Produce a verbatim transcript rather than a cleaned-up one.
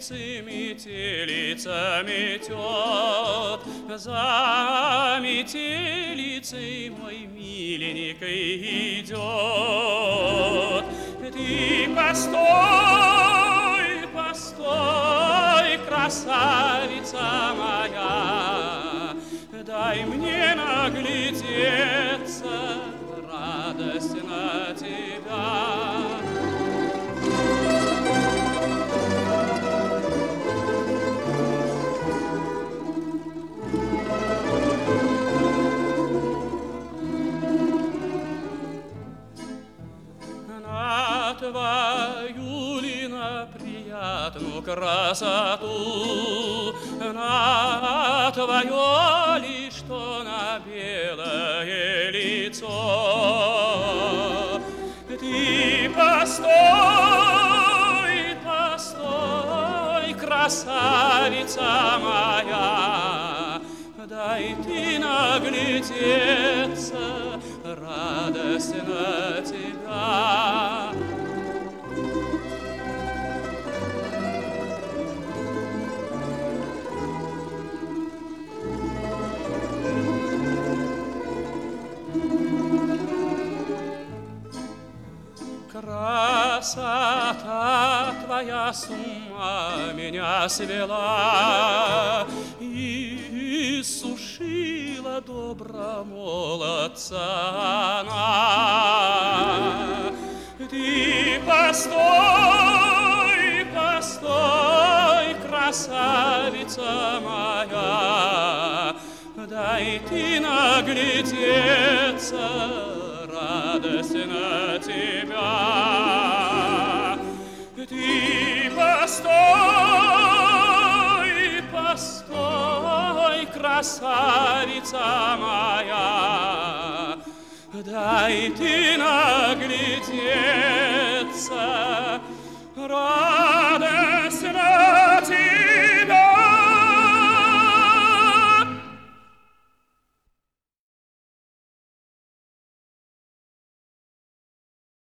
метелицы, метелица метет, за метелицей мой миленький идет. Ты постой, постой, красавица моя, дай мне наглядеться, радость на тебя. На твою ли на приятную красоту, на твое ли, что на белое лицо. Ты постой, постой, красавица моя, дай ты наглядеться, радость на тебя. Красота твоя с ума меня свела и сушила добра молодца она. Ты постой, постой, красавица моя, дай ты наглядеться, радость на тебя. Ты постой, постой, красавица моя, дай ты наглядеться, радость на